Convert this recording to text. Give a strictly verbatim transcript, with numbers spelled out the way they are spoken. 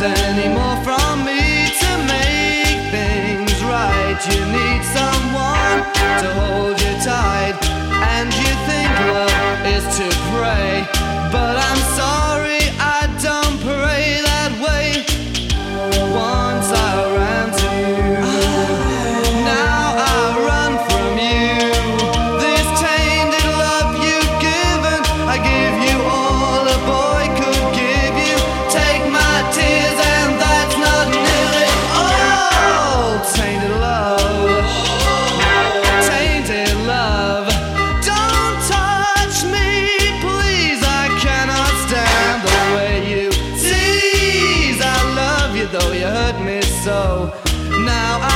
anymore from me to make things right. You need someone to hold you tight, and you think love is to pray, but I'm sorry, I don't pray that way. Once I ran to you, now I run from you. This tainted love you've given, I give you all a boy could give you. Take my tears and that's not nearly all. Tainted love, tainted love. Don't touch me, please, I cannot stand the way you tease. I love you though you hurt me so. Now I